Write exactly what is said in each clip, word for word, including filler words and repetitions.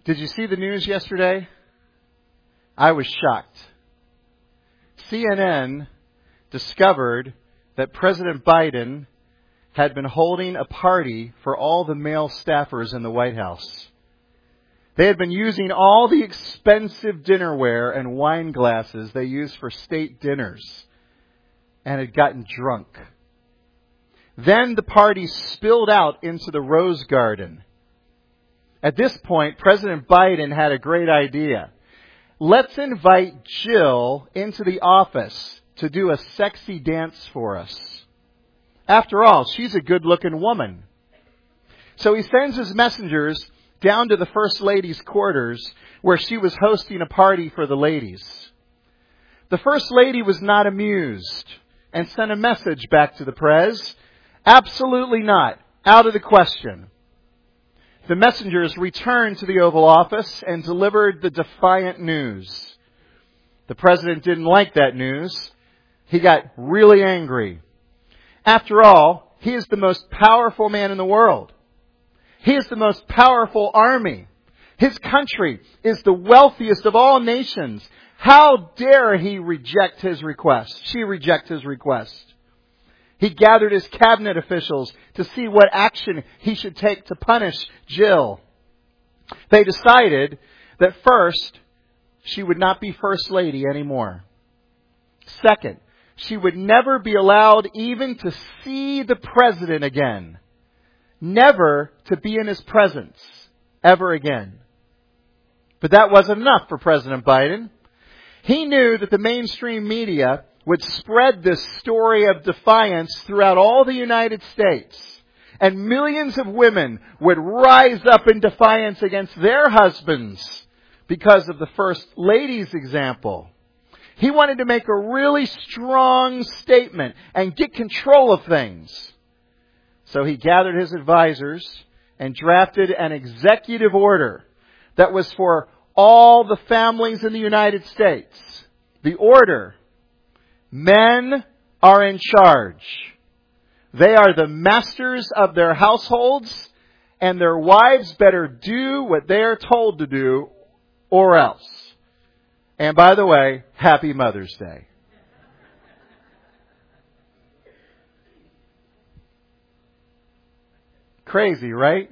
Did you see the news yesterday? I was shocked. C N N discovered that President Biden had been holding a party for all the male staffers in the White House. They had been using all the expensive dinnerware and wine glasses they use for state dinners and had gotten drunk. Then the party spilled out into the Rose Garden. At this point, President Biden had a great idea. Let's invite Jill into the office to do a sexy dance for us. After all, she's a good-looking woman. So he sends his messengers down to the First Lady's quarters where she was hosting a party for the ladies. The First Lady was not amused and sent a message back to the Prez. Absolutely not. Out of the question. The messengers returned to the Oval Office and delivered the defiant news. The President didn't like that news. He got really angry. After all, he is the most powerful man in the world. He is the most powerful army. His country is the wealthiest of all nations. How dare he reject his request? She reject his request. He gathered his cabinet officials to see what action he should take to punish Jill. They decided that first, she would not be First Lady anymore. Second, she would never be allowed even to see the President again. Never to be in his presence ever again. But that wasn't enough for President Biden. He knew that the mainstream media would spread this story of defiance throughout all the United States. And millions of women would rise up in defiance against their husbands because of the First Lady's example. He wanted to make a really strong statement and get control of things. So he gathered his advisors and drafted an executive order that was for all the families in the United States. The order: men are in charge. They are the masters of their households, and their wives better do what they are told to do, or else. And by the way, happy Mother's Day. Crazy, right?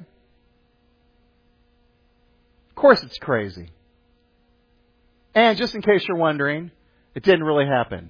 Of course it's crazy. And just in case you're wondering, it didn't really happen.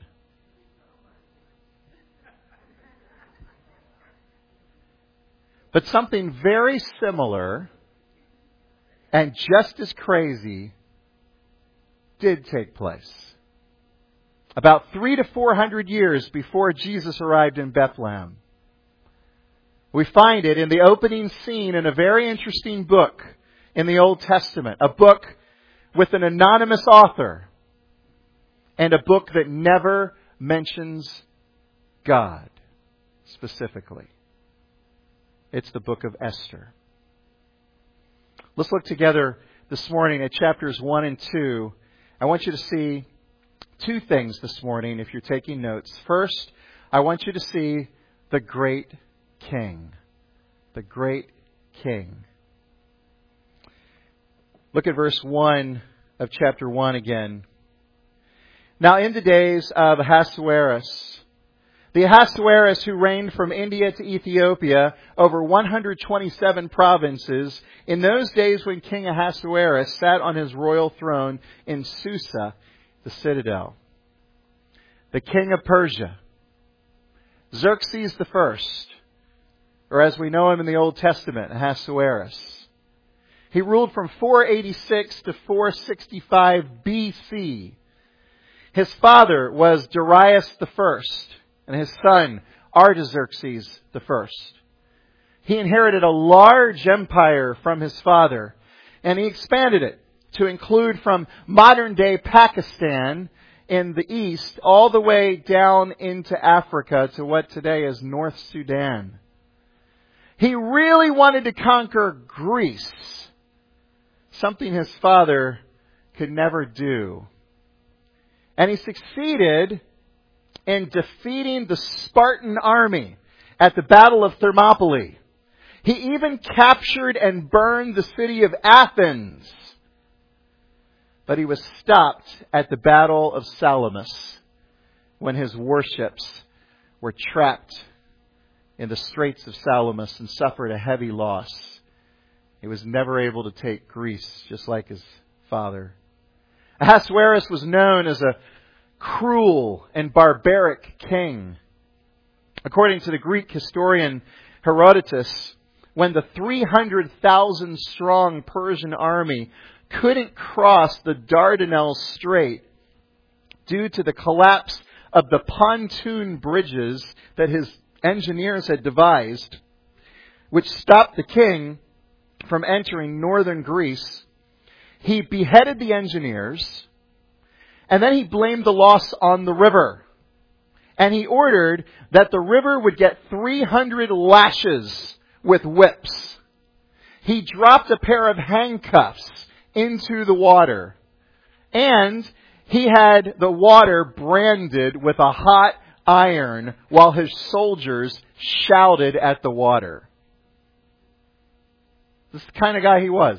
But something very similar and just as crazy did take place. About three to four hundred years before Jesus arrived in Bethlehem. We find it in the opening scene in a very interesting book in the Old Testament. A book with an anonymous author. And a book that never mentions God specifically. It's the book of Esther. Let's look together this morning at chapters one and two. I want you to see two things this morning if you're taking notes. First, I want you to see the great King. The great King. Look at verse one of chapter one again. Now in the days of Ahasuerus, the Ahasuerus who reigned from India to Ethiopia over one hundred twenty-seven provinces, in those days when King Ahasuerus sat on his royal throne in Susa, the citadel. The king of Persia, Xerxes the First, or as we know him in the Old Testament, Ahasuerus. He ruled from four eighty-six to four sixty-five B C. His father was Darius the First, and his son Artaxerxes the First. He inherited a large empire from his father, and he expanded it to include from modern-day Pakistan in the east all the way down into Africa to what today is North Sudan. He really wanted to conquer Greece, something his father could never do. And he succeeded in defeating the Spartan army at the Battle of Thermopylae. He even captured and burned the city of Athens But he was stopped at the Battle of Salamis when his warships were trapped in the Straits of Salamis and suffered a heavy loss. He was never able to take Greece, just like his father. Ahasuerus was known as a cruel and barbaric king. According to the Greek historian Herodotus, when the three hundred thousand strong Persian army couldn't cross the Dardanelles Strait due to the collapse of the pontoon bridges that his engineers had devised, which stopped the king from entering northern Greece, he beheaded the engineers, and then he blamed the loss on the river. And he ordered that the river would get three hundred lashes with whips. He dropped a pair of handcuffs into the water. And he had the water branded with a hot iron while his soldiers shouted at the water. This is the kind of guy he was.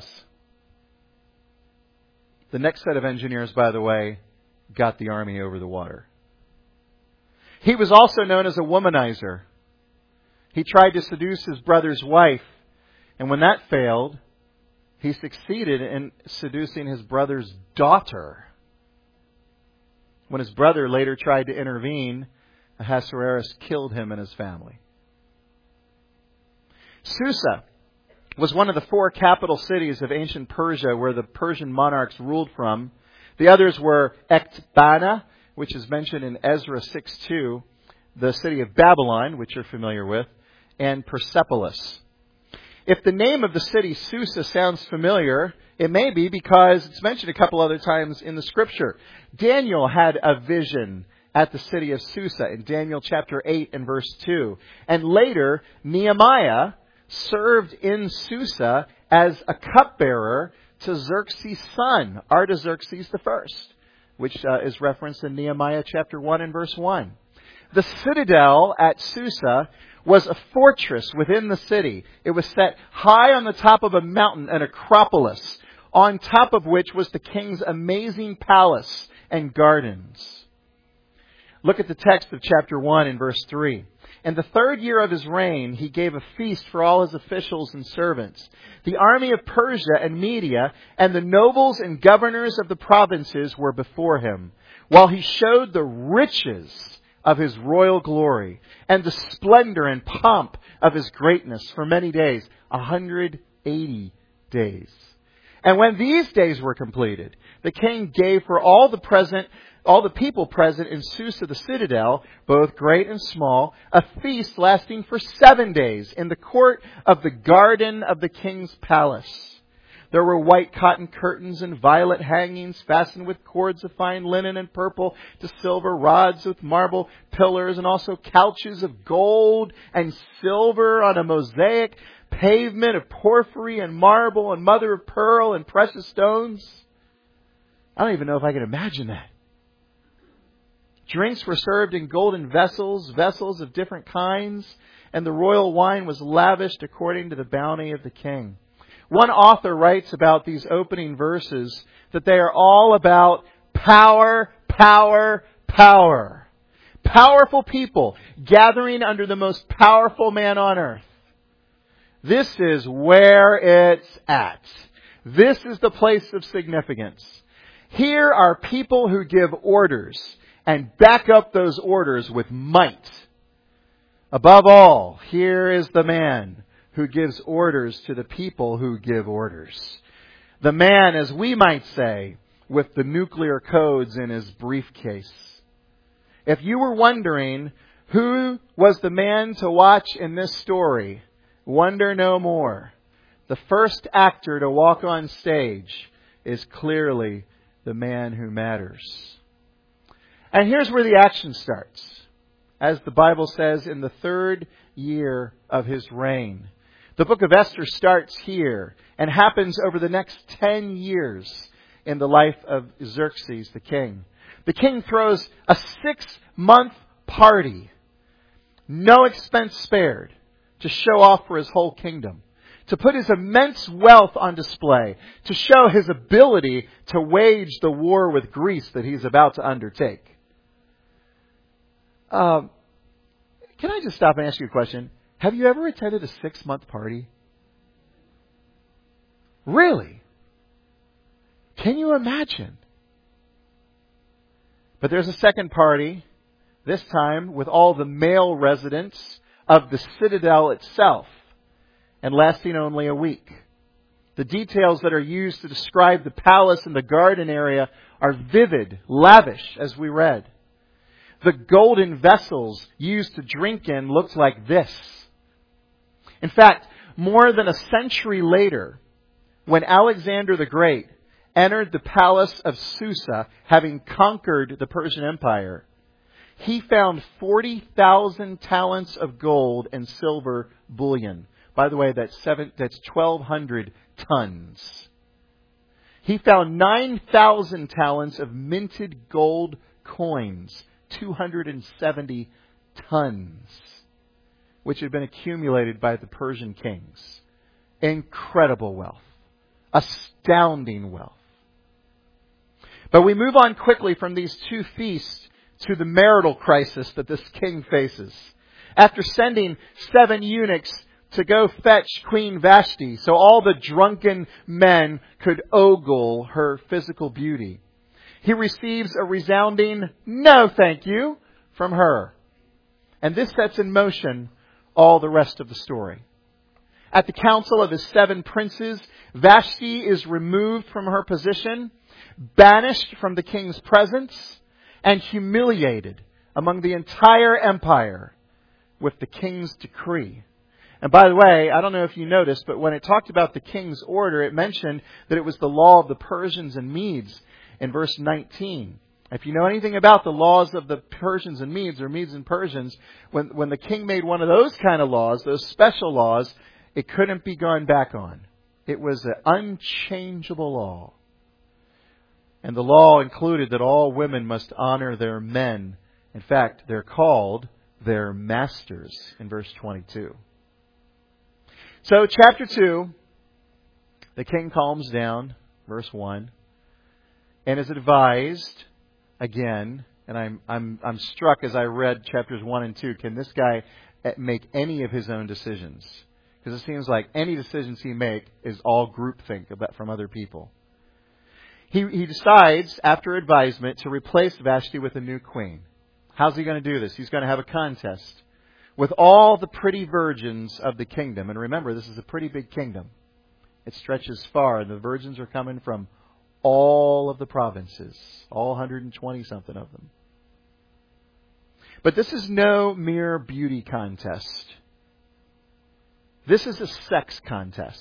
The next set of engineers, by the way, got the army over the water. He was also known as a womanizer. He tried to seduce his brother's wife, and when that failed, he succeeded in seducing his brother's daughter. When his brother later tried to intervene, Ahasuerus killed him and his family. Susa was one of the four capital cities of ancient Persia where the Persian monarchs ruled from. The others were Ecbatana, which is mentioned in Ezra six two, the city of Babylon, which you're familiar with, and Persepolis. If the name of the city Susa sounds familiar, it may be because it's mentioned a couple other times in the Scripture. Daniel had a vision at the city of Susa in Daniel chapter eight and verse two. And later, Nehemiah served in Susa as a cupbearer to Xerxes' son, Artaxerxes the First, which uh, is referenced in Nehemiah chapter one and verse one. The citadel at Susa was a fortress within the city. It was set high on the top of a mountain, an acropolis, on top of which was the king's amazing palace and gardens. Look at the text of chapter one and verse three. In the third year of his reign, he gave a feast for all his officials and servants. The army of Persia and Media and the nobles and governors of the provinces were before him, while he showed the riches of his royal glory and the splendor and pomp of his greatness for many days, one hundred eighty days. And when these days were completed, the king gave for all the present all the people present in Susa the citadel, both great and small, a feast lasting for seven days in the court of the garden of the king's palace. There were white cotton curtains and violet hangings fastened with cords of fine linen and purple to silver, rods with marble pillars, and also couches of gold and silver on a mosaic pavement of porphyry and marble and mother of pearl and precious stones. I don't even know if I can imagine that. Drinks were served in golden vessels, vessels of different kinds, and the royal wine was lavished according to the bounty of the king. One author writes about these opening verses that they are all about power, power, power. Powerful people gathering under the most powerful man on earth. This is where it's at. This is the place of significance. Here are people who give orders and back up those orders with might. Above all, here is the man who gives orders to the people who give orders. The man, as we might say, with the nuclear codes in his briefcase. If you were wondering who was the man to watch in this story, wonder no more. The first actor to walk on stage is clearly the man who matters. And here's where the action starts. As the Bible says, in the third year of his reign. The book of Esther starts here and happens over the next ten years in the life of Xerxes, the king. The king throws a six-month party, no expense spared, to show off for his whole kingdom. to put his immense wealth on display, to show his ability to wage the war with Greece that he's about to undertake. Um, can I just stop and ask you a question? Have you ever attended a six-month party? Really? Can you imagine? But there's a second party, this time with all the male residents of the citadel itself, and lasting only a week. The details that are used to describe the palace and the garden area are vivid, lavish, as we read. The golden vessels used to drink in looked like this. In fact, more than a century later, when Alexander the Great entered the palace of Susa, having conquered the Persian Empire, he found forty thousand talents of gold and silver bullion. By the way, that's seven, that's twelve hundred tons. He found nine thousand talents of minted gold coins, two hundred seventy tons, which had been accumulated by the Persian kings. Incredible wealth. Astounding wealth. But we move on quickly from these two feasts to the marital crisis that this king faces. After sending seven eunuchs to go fetch Queen Vashti so all the drunken men could ogle her physical beauty, he receives a resounding no thank you from her. And this sets in motion all the rest of the story. At the council of his seven princes, Vashti is removed from her position, banished from the king's presence, and humiliated among the entire empire with the king's decree. And by the way, I don't know if you noticed, but when it talked about the king's order, it mentioned that it was the law of the Persians and Medes in verse nineteen. If you know anything about the laws of the Persians and Medes, or Medes and Persians, when, when the king made one of those kind of laws, those special laws, it couldn't be gone back on. It was an unchangeable law. And the law included that all women must honor their men. In fact, they're called their masters in verse twenty-two. So chapter two, the king calms down, verse one, and is advised again, and I'm I'm I'm struck as I read chapters one and two, can this guy make any of his own decisions? Because it seems like any decisions he makes is all groupthink about from other people. He, he decides, after advisement, to replace Vashti with a new queen. How's he going to do this? He's going to have a contest with all the pretty virgins of the kingdom. And remember, this is a pretty big kingdom. It stretches far, and the virgins are coming from all of the provinces, all one hundred twenty something of them. But this is no mere beauty contest. This is a sex contest.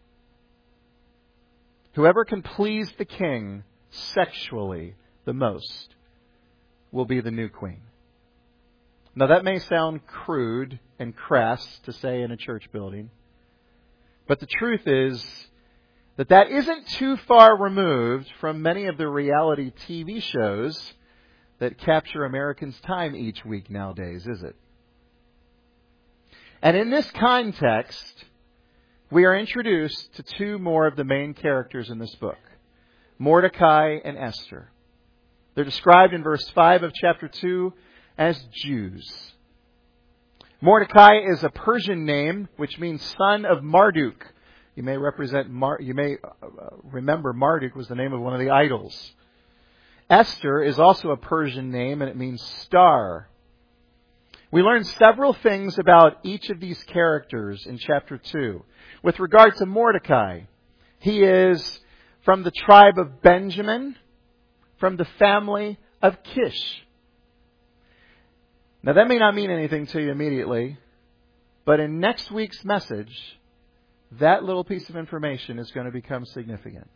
Whoever can please the king sexually the most will be the new queen. Now that may sound crude and crass to say in a church building, but the truth is that that isn't too far removed from many of the reality T V shows that capture Americans' time each week nowadays, is it? And in this context, we are introduced to two more of the main characters in this book, Mordecai and Esther. They're described in verse five of chapter two as Jews. Mordecai is a Persian name which means son of Marduk. You may represent Mar- you may remember Marduk was the name of one of the idols. Esther is also a Persian name, and it means star. We learn several things about each of these characters in chapter two. With regard to Mordecai, he is from the tribe of Benjamin, from the family of Kish. Now that may not mean anything to you immediately, but in next week's message, that little piece of information is going to become significant.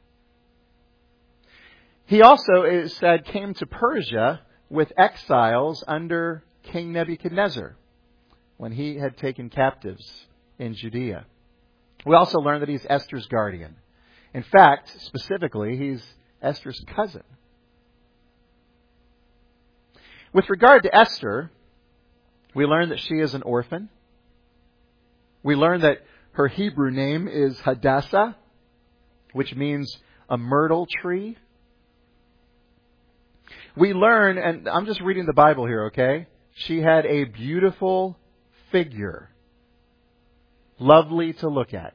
He also, it is said, came to Persia with exiles under King Nebuchadnezzar when he had taken captives in Judea. We also learn that he's Esther's guardian. In fact, specifically, he's Esther's cousin. With regard to Esther, we learn that she is an orphan. We learn that Her Hebrew name is Hadassah, which means a myrtle tree. We learn, and I'm just reading the Bible here, okay? She had a beautiful figure. Lovely to look at.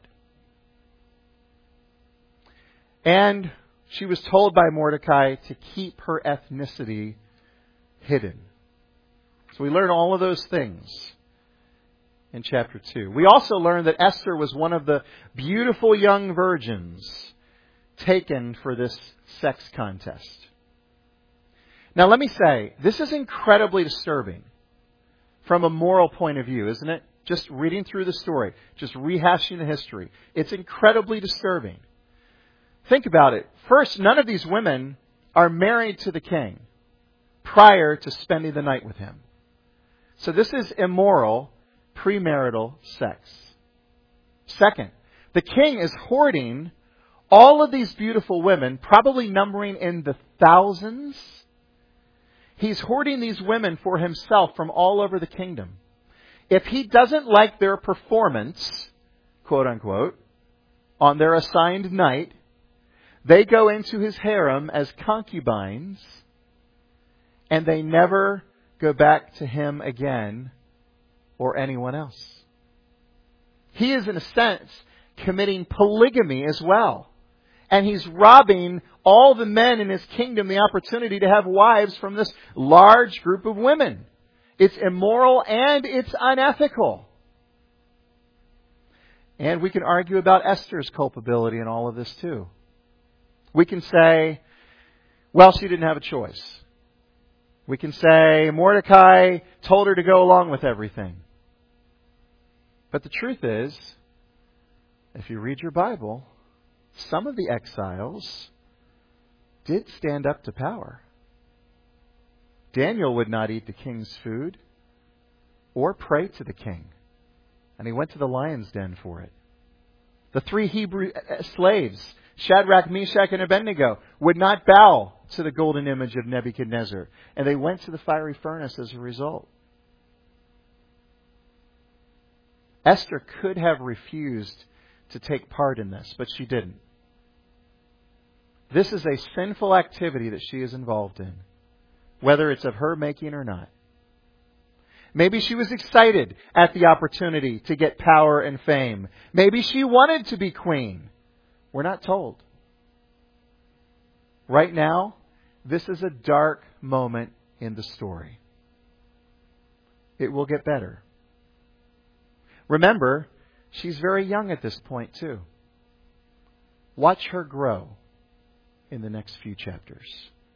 And she was told by Mordecai to keep her ethnicity hidden. So we learn all of those things in chapter two. We also learn that Esther was one of the beautiful young virgins taken for this sex contest. Now let me say, this is incredibly disturbing from a moral point of view, isn't it? Just reading through the story, just rehashing the history. It's incredibly disturbing. Think about it. First, none of these women are married to the king prior to spending the night with him. So this is immoral premarital sex. Second, the king is hoarding all of these beautiful women, probably numbering in the thousands. He's hoarding these women for himself from all over the kingdom. If he doesn't like their performance, quote unquote, on their assigned night, they go into his harem as concubines, and they never go back to him again or anyone else. He is, in a sense, committing polygamy as well. And he's robbing all the men in his kingdom the opportunity to have wives from this large group of women. It's immoral and it's unethical. And we can argue about Esther's culpability in all of this too. We can say, well, she didn't have a choice. We can say Mordecai told her to go along with everything. But the truth is, if you read your Bible, some of the exiles did stand up to power. Daniel would not eat the king's food or pray to the king. And he went to the lion's den for it. The three Hebrew slaves, Shadrach, Meshach, and Abednego, would not bow to the golden image of Nebuchadnezzar. And they went to the fiery furnace as a result. Esther could have refused to take part in this, but she didn't. This is a sinful activity that she is involved in, whether it's of her making or not. Maybe she was excited at the opportunity to get power and fame. Maybe she wanted to be queen. We're not told. Right now, this is a dark moment in the story. It will get better. Remember, she's very young at this point too. Watch her grow in the next few chapters.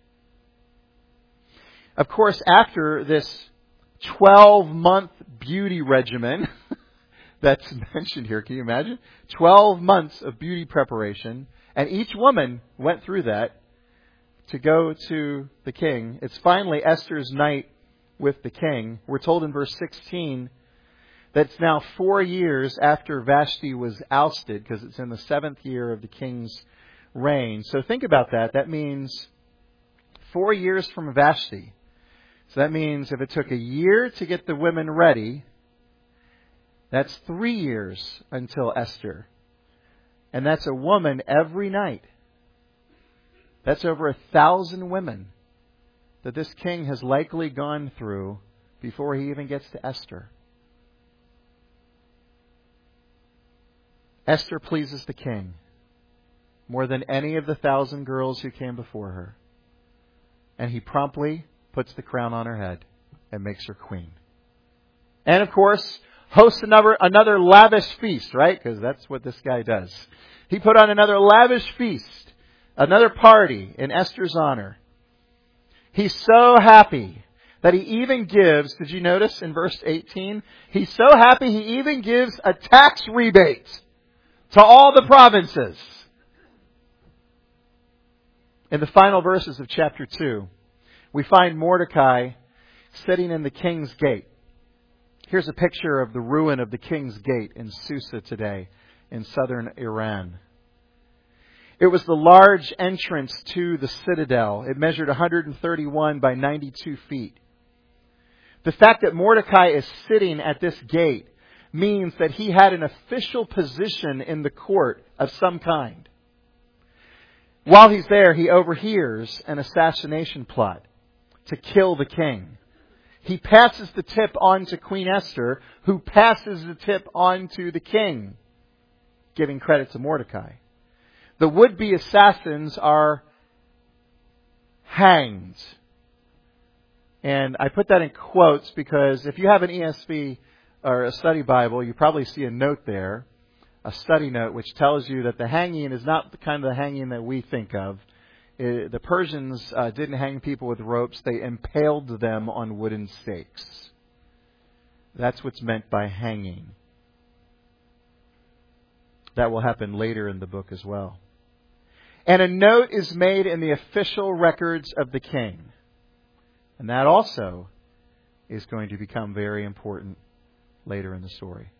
Of course, after this twelve-month beauty regimen that's mentioned here, can you imagine? twelve months of beauty preparation, and each woman went through that to go to the king. It's finally Esther's night with the king. We're told in verse sixteen that it's now four years after Vashti was ousted, because it's in the seventh year of the king's reign. So think about that. That means four years from Vashti. So that means if it took a year to get the women ready, that's three years until Esther. And that's a woman every night. That's over a thousand women that this king has likely gone through before he even gets to Esther. Esther pleases the king more than any of the thousand girls who came before her. And he promptly puts the crown on her head and makes her queen. And of course, hosts another, another lavish feast, right? Because that's what this guy does. He put on another lavish feast, another party in Esther's honor. He's so happy that he even gives, did you notice in verse eighteen? He's so happy he even gives a tax rebate to all the provinces. In the final verses of chapter two, we find Mordecai sitting in the king's gate. Here's a picture of the ruin of the king's gate in Susa today in southern Iran. It was the large entrance to the citadel. It measured one hundred thirty-one by ninety-two feet. The fact that Mordecai is sitting at this gate means that he had an official position in the court of some kind. While he's there, he overhears an assassination plot to kill the king. He passes the tip on to Queen Esther, who passes the tip on to the king, giving credit to Mordecai. The would-be assassins are hanged. And I put that in quotes because if you have an E S V or a study Bible, you probably see a note there, a study note, which tells you that the hanging is not the kind of the hanging that we think of. It, the Persians uh, didn't hang people with ropes. They impaled them on wooden stakes. That's what's meant by hanging. That will happen later in the book as well. And a note is made in the official records of the king. And that also is going to become very important later in the story.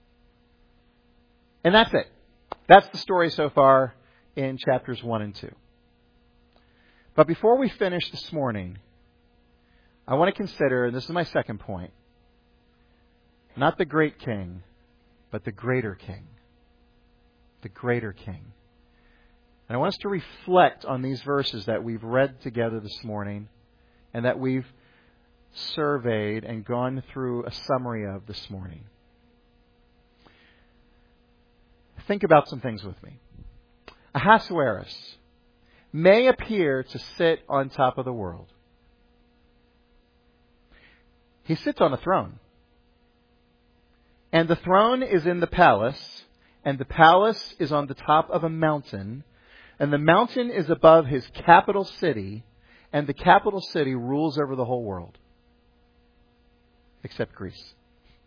And that's it. That's the story so far in chapters one and two. But before we finish this morning, I want to consider, and this is my second point, not the great king, but the greater king. The greater king. And I want us to reflect on these verses that we've read together this morning and that we've surveyed and gone through a summary of this morning. Think about some things with me. Ahasuerus may appear to sit on top of the world. He sits on a throne. And the throne is in the palace, and the palace is on the top of a mountain, and the mountain is above his capital city, and the capital city rules over the whole world. Except Greece.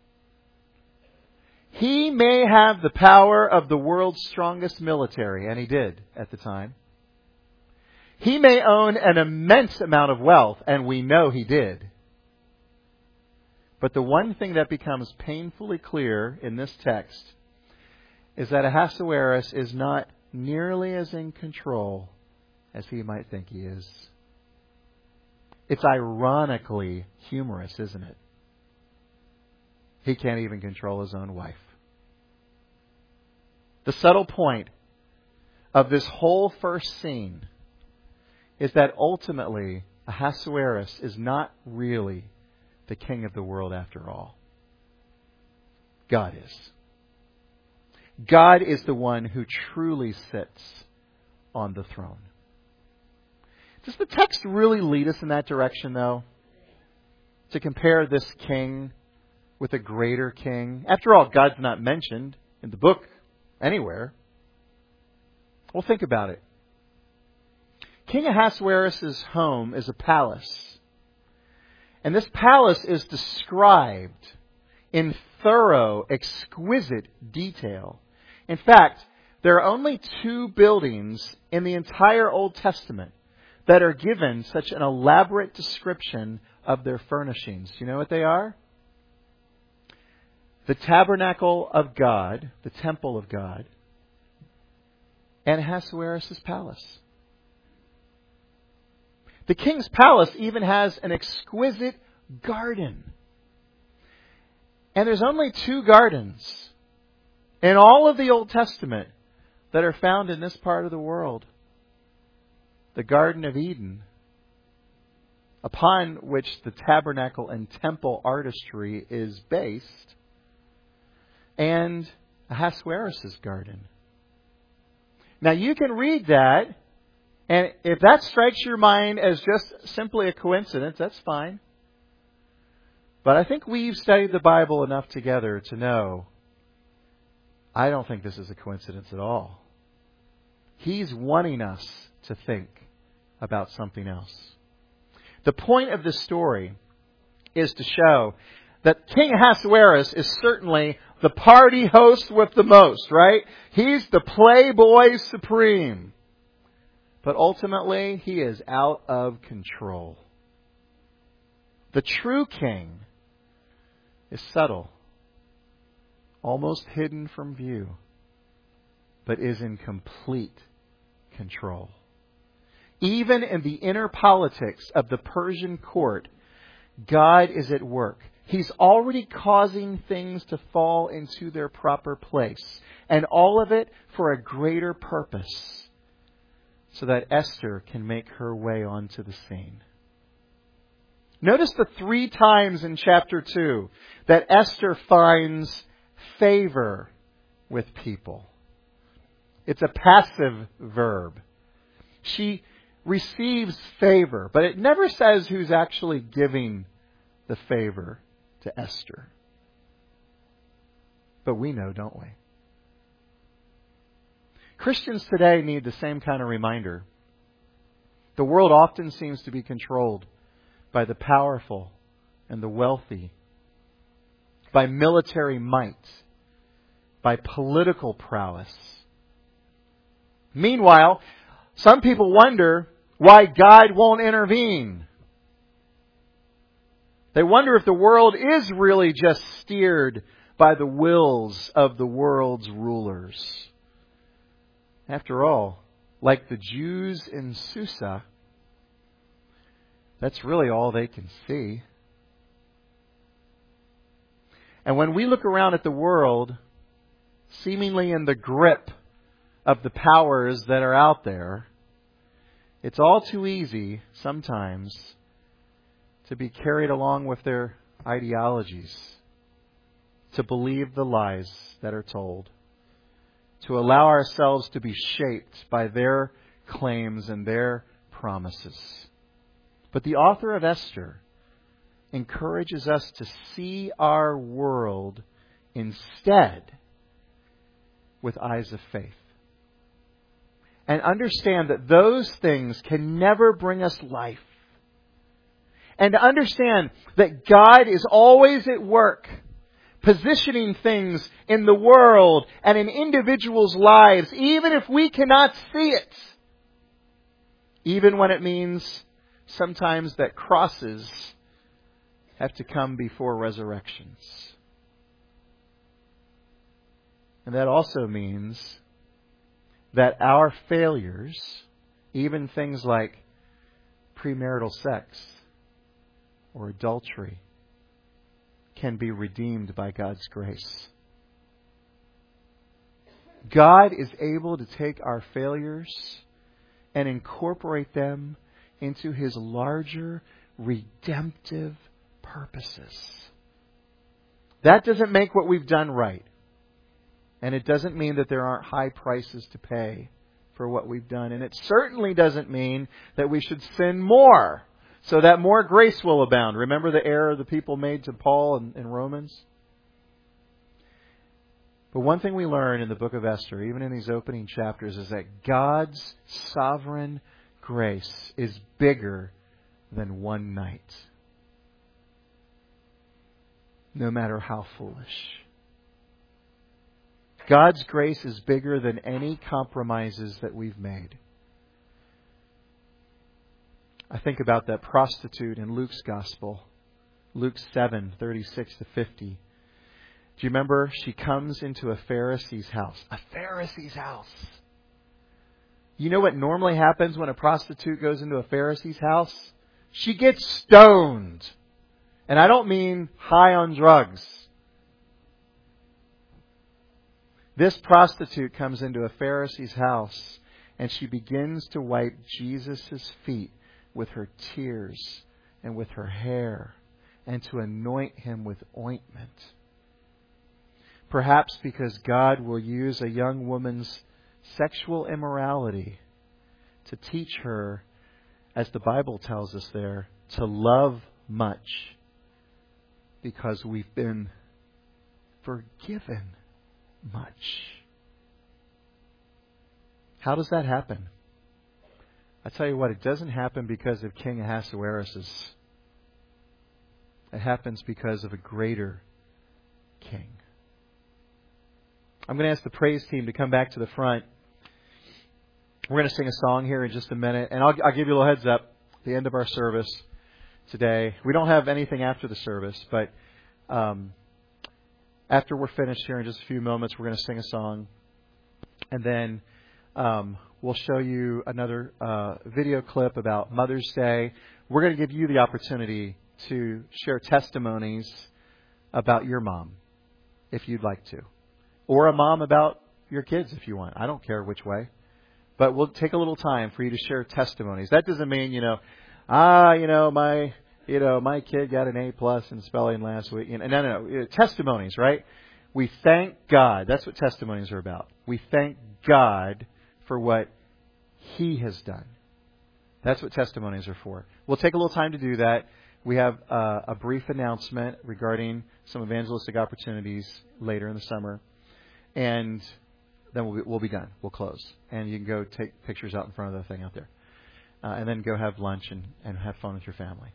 He may have the power of the world's strongest military, and he did at the time. He may own an immense amount of wealth, and we know he did. But the one thing that becomes painfully clear in this text is that Ahasuerus is not nearly as in control as he might think he is. It's ironically humorous, isn't it? He can't even control his own wife. The subtle point of this whole first scene is that ultimately Ahasuerus is not really the king of the world after all. God is. God is the one who truly sits on the throne. Does the text really lead us in that direction, though? To compare this king with a greater king? After all, God's not mentioned in the book anywhere. Well, think about it. King Ahasuerus' home is a palace. And this palace is described in thorough, exquisite detail. In fact, there are only two buildings in the entire Old Testament that are given such an elaborate description of their furnishings. You know what they are? The tabernacle of God, the temple of God, and Ahasuerus' palace. The king's palace even has an exquisite garden. And there's only two gardens in all of the Old Testament that are found in this part of the world. The Garden of Eden, upon which the tabernacle and temple artistry is based, and Ahasuerus' garden. Now you can read that, and if that strikes your mind as just simply a coincidence, that's fine. But I think we've studied the Bible enough together to know I don't think this is a coincidence at all. He's wanting us to think about something else. The point of this story is to show that King Ahasuerus is certainly the party host with the most, right? He's the playboy supreme. But ultimately, he is out of control. The true king is subtle, almost hidden from view, but is in complete control. Even in the inner politics of the Persian court, God is at work. He's already causing things to fall into their proper place. And all of it for a greater purpose, so that Esther can make her way onto the scene. Notice the three times in chapter two that Esther finds favor with people. It's a passive verb. She receives favor, but it never says who's actually giving the favor to Esther. But we know, don't we? Christians today need the same kind of reminder. The world often seems to be controlled by the powerful and the wealthy, by military might, by political prowess. Meanwhile, some people wonder why God won't intervene. They wonder if the world is really just steered by the wills of the world's rulers. After all, like the Jews in Susa, that's really all they can see. And when we look around at the world, seemingly in the grip of the powers that are out there, it's all too easy sometimes to be carried along with their ideologies, to believe the lies that are told, to allow ourselves to be shaped by their claims and their promises. But the author of Esther encourages us to see our world instead with eyes of faith. And understand that those things can never bring us life. And to understand that God is always at work, positioning things in the world and in individuals' lives, even if we cannot see it. Even when it means sometimes that crosses have to come before resurrections. And that also means that our failures, even things like premarital sex or adultery, can be redeemed by God's grace. God is able to take our failures and incorporate them into His larger redemptive purposes. That doesn't make what we've done right. And it doesn't mean that there aren't high prices to pay for what we've done. And it certainly doesn't mean that we should sin more so that more grace will abound. Remember the error the people made to Paul in, in Romans? But one thing we learn in the book of Esther, even in these opening chapters, is that God's sovereign grace is bigger than one night. No matter how foolish. God's grace is bigger than any compromises that we've made. I think about that prostitute in Luke's Gospel, Luke seven, thirty-six to fifty. Do you remember? She comes into a Pharisee's house. A Pharisee's house. You know what normally happens when a prostitute goes into a Pharisee's house? She gets stoned. And I don't mean high on drugs. This prostitute comes into a Pharisee's house and she begins to wipe Jesus' feet with her tears and with her hair and to anoint Him with ointment. Perhaps because God will use a young woman's sexual immorality to teach her, as the Bible tells us there, to love much because we've been forgiven much. How does that happen? I tell you what, it doesn't happen because of King Ahasuerus. It happens because of a greater king. I'm going to ask the praise team to come back to the front. We're going to sing a song here in just a minute. And I'll, I'll give you a little heads up at the end of our service today. We don't have anything after the service, but um, after we're finished here in just a few moments, we're going to sing a song. And then um, we'll show you another uh, video clip about Mother's Day. We're going to give you the opportunity to share testimonies about your mom, if you'd like to. Or a mom about your kids, if you want. I don't care which way. But we'll take a little time for you to share testimonies. That doesn't mean, you know, ah, you know, my, you know, my kid got an A plus in spelling last week. You know, no, no, no. Testimonies, right? We thank God. That's what testimonies are about. We thank God for what He has done. That's what testimonies are for. We'll take a little time to do that. We have uh, a brief announcement regarding some evangelistic opportunities later in the summer. And then we'll be, we'll be done. We'll close. And you can go take pictures out in front of the thing out there. Uh, and then go have lunch and, and have fun with your family.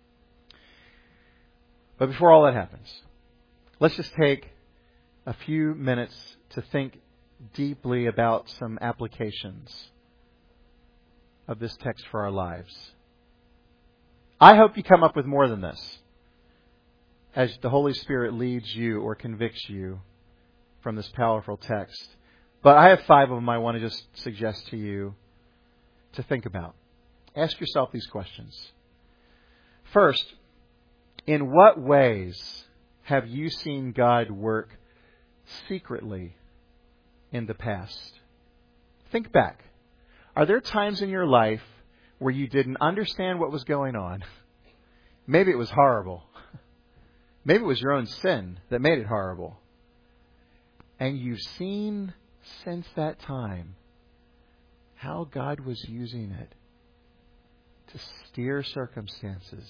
But before all that happens, let's just take a few minutes to think deeply about some applications of this text for our lives. I hope you come up with more than this as the Holy Spirit leads you or convicts you from this powerful text. But I have five of them I want to just suggest to you to think about. Ask yourself these questions. First, in what ways have you seen God work secretly in the past? Think back. Are there times in your life where you didn't understand what was going on? Maybe it was horrible. Maybe it was your own sin that made it horrible. And you've seen since that time how God was using it to steer circumstances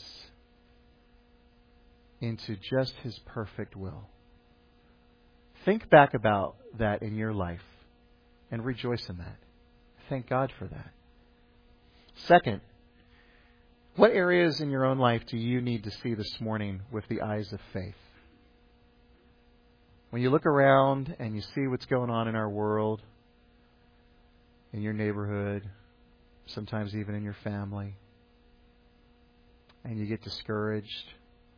into just His perfect will. Think back about that in your life and rejoice in that. Thank God for that. Second, what areas in your own life do you need to see this morning with the eyes of faith? When you look around and you see what's going on in our world, in your neighborhood, sometimes even in your family, and you get discouraged,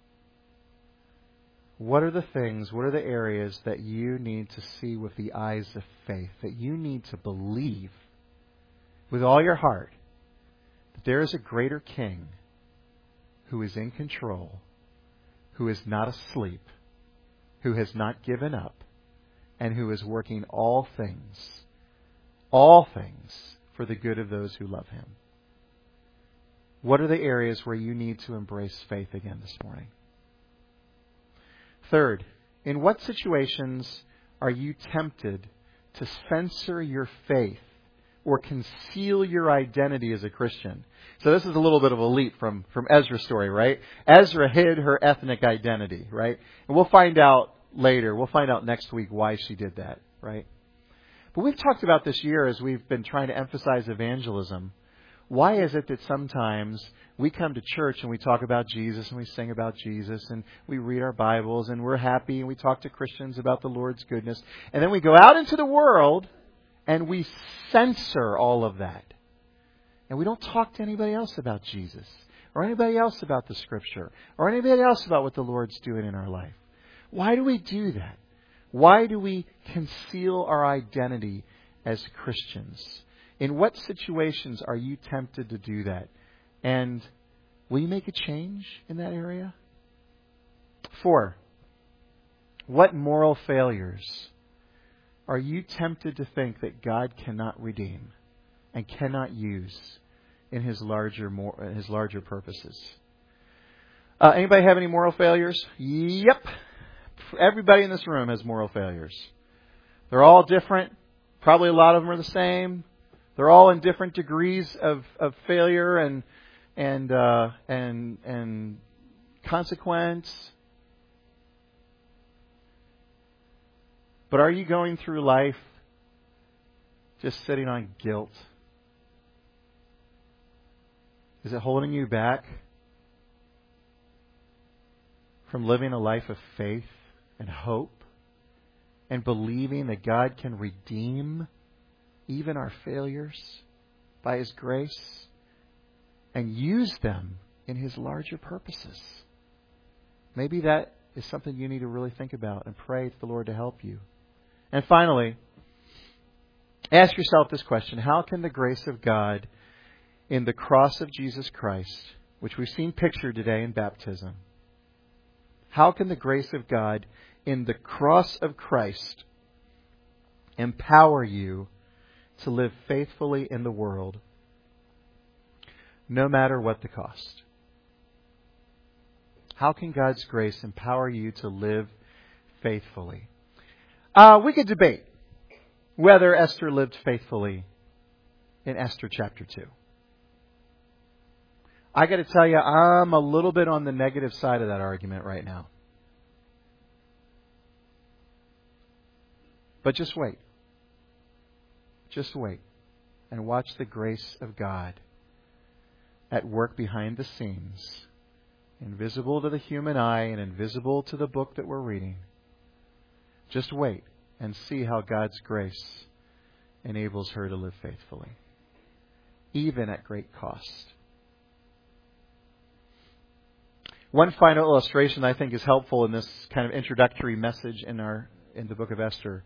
what are the things, what are the areas that you need to see with the eyes of faith, that you need to believe with all your heart that there is a greater King who is in control, who is not asleep, who has not given up, and who is working all things, all things for the good of those who love Him? What are the areas where you need to embrace faith again this morning? Third, in what situations are you tempted to censor your faith or conceal your identity as a Christian? So this is a little bit of a leap from, from Ezra's story, right? Ezra hid her ethnic identity, right? And we'll find out later, we'll find out next week why she did that, right? But we've talked about this year as we've been trying to emphasize evangelism. Why is it that sometimes we come to church and we talk about Jesus and we sing about Jesus and we read our Bibles and we're happy and we talk to Christians about the Lord's goodness, and then we go out into the world and we censor all of that. And we don't talk to anybody else about Jesus or anybody else about the Scripture or anybody else about what the Lord's doing in our life. Why do we do that? Why do we conceal our identity as Christians? In what situations are you tempted to do that? And will you make a change in that area? Four, what moral failures are you tempted to think that God cannot redeem and cannot use in His larger, more, His larger purposes? Uh, anybody have any moral failures? Yep. Everybody in this room has moral failures. They're all different. Probably a lot of them are the same. They're all in different degrees of, of failure and and uh, and and consequence. But are you going through life just sitting on guilt? Is it holding you back from living a life of faith and hope and believing that God can redeem even our failures by His grace and use them in His larger purposes? Maybe that is something you need to really think about and pray to the Lord to help you. And finally, ask yourself this question: how can the grace of God in the cross of Jesus Christ, which we've seen pictured today in baptism, How can the grace of God in the cross of Christ empower you to live faithfully in the world, no matter what the cost? How can God's grace empower you to live faithfully? Uh, we could debate whether Esther lived faithfully in Esther chapter two. I got to tell you, I'm a little bit on the negative side of that argument right now. But just wait. Just wait and watch the grace of God at work behind the scenes, invisible to the human eye and invisible to the book that we're reading. Just wait and see how God's grace enables her to live faithfully, even at great cost. One final illustration I think is helpful in this kind of introductory message in our in the book of Esther.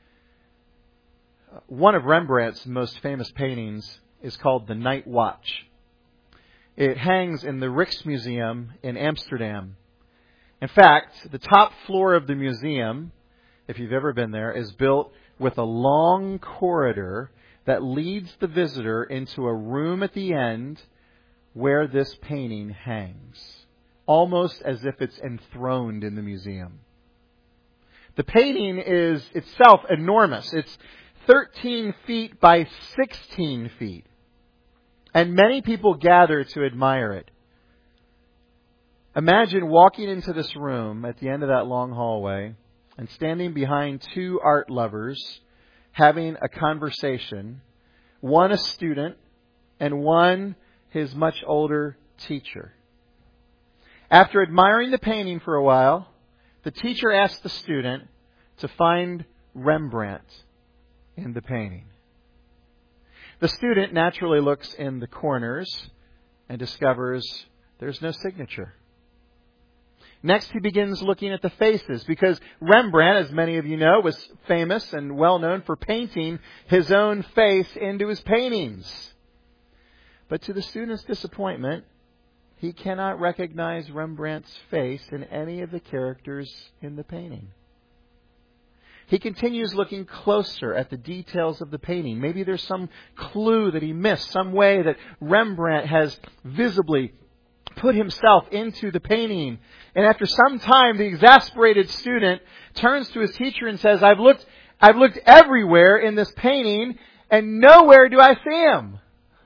One of Rembrandt's most famous paintings is called The Night Watch. It hangs in the Rijksmuseum in Amsterdam. In fact, the top floor of the museum, if you've ever been there, is built with a long corridor that leads the visitor into a room at the end where this painting hangs, almost as if it's enthroned in the museum. The painting is itself enormous. It's thirteen feet by sixteen feet. And many people gather to admire it. Imagine walking into this room at the end of that long hallway and standing behind two art lovers having a conversation, one a student and one his much older teacher. After admiring the painting for a while, the teacher asked the student to find Rembrandt in the painting. The student naturally looks in the corners and discovers there's no signature. Next, he begins looking at the faces, because Rembrandt, as many of you know, was famous and well known for painting his own face into his paintings. But to the student's disappointment, he cannot recognize Rembrandt's face in any of the characters in the painting. He continues looking closer at the details of the painting. Maybe there's some clue that he missed, some way that Rembrandt has visibly put himself into the painting. And after some time, the exasperated student turns to his teacher and says, I've looked, I've looked everywhere in this painting, and nowhere do I see him.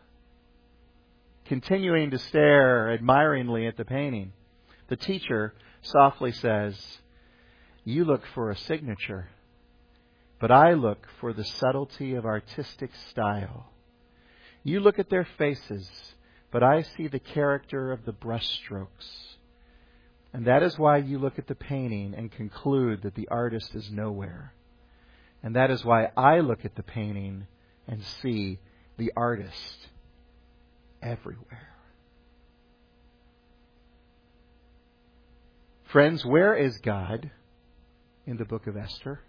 Continuing to stare admiringly at the painting, the teacher softly says, you look for a signature, but I look for the subtlety of artistic style. You look at their faces, but I see the character of the brushstrokes. And that is why you look at the painting and conclude that the artist is nowhere. And that is why I look at the painting and see the artist everywhere. Friends, where is God in the book of Esther?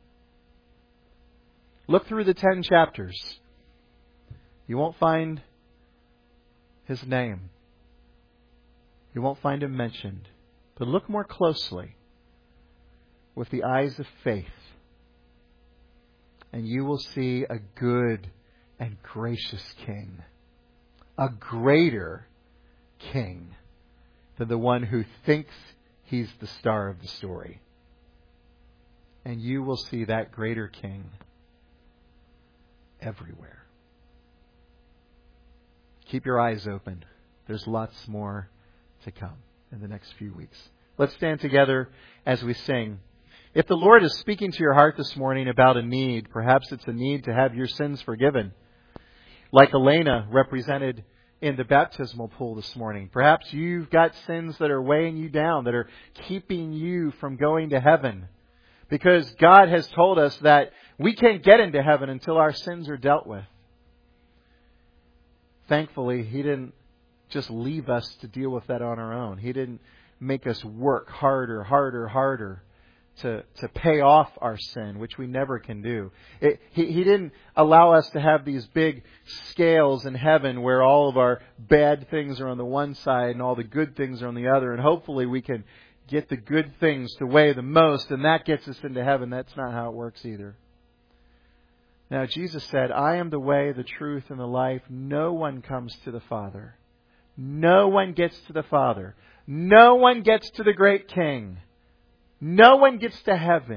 Look through the ten chapters. You won't find his name. You won't find him mentioned. But look more closely with the eyes of faith, and you will see a good and gracious king. A greater king than the one who thinks he's the star of the story. And you will see that greater king everywhere. Keep your eyes open. There's lots more to come in the next few weeks. Let's stand together as we sing. If the Lord is speaking to your heart this morning about a need, perhaps it's a need to have your sins forgiven, like Elena represented in the baptismal pool this morning. Perhaps you've got sins that are weighing you down, that are keeping you from going to heaven. Because God has told us that we can't get into heaven until our sins are dealt with. Thankfully, He didn't just leave us to deal with that on our own. He didn't make us work harder, harder, harder to, to pay off our sin, which we never can do. It, he, he didn't allow us to have these big scales in heaven where all of our bad things are on the one side and all the good things are on the other. And hopefully we can get the good things to weigh the most, and that gets us into heaven. That's not how it works either. Now, Jesus said, I am the way, the truth, and the life. No one comes to the Father. No one gets to the Father. No one gets to the great King. No one gets to heaven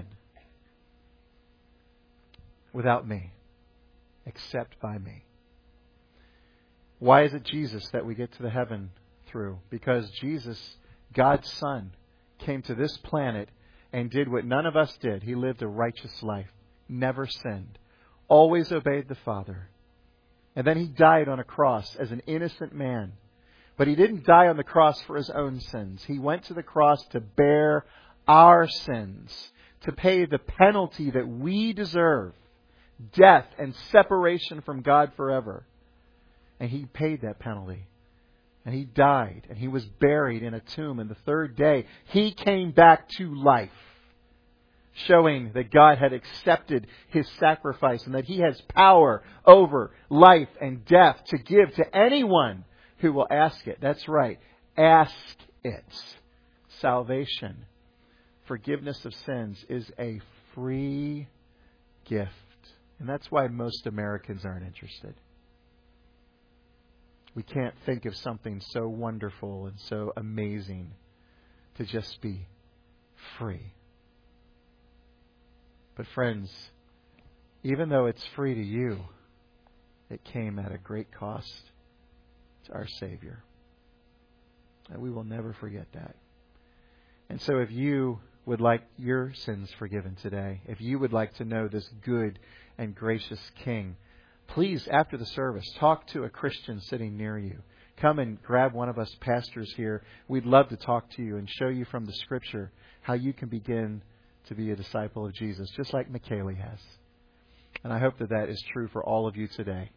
without me, except by me. Why is it Jesus that we get to the heaven through? Because Jesus, God's Son, came to this planet and did what none of us did. He lived a righteous life, never sinned, always obeyed the Father. And then He died on a cross as an innocent man. But He didn't die on the cross for His own sins. He went to the cross to bear our sins, to pay the penalty that we deserve, death and separation from God forever. And He paid that penalty. And He died, and He was buried in a tomb. And the third day, He came back to life, showing that God had accepted His sacrifice and that He has power over life and death to give to anyone who will ask it. That's right. Ask it. Salvation, forgiveness of sins, is a free gift. And that's why most Americans aren't interested. We can't think of something so wonderful and so amazing to just be free. But friends, even though it's free to you, it came at a great cost to our Savior. And we will never forget that. And so if you would like your sins forgiven today, if you would like to know this good and gracious King, please, after the service, talk to a Christian sitting near you. Come and grab one of us pastors here. We'd love to talk to you and show you from the Scripture how you can begin to be a disciple of Jesus, just like McKaylee has. And I hope that that is true for all of you today.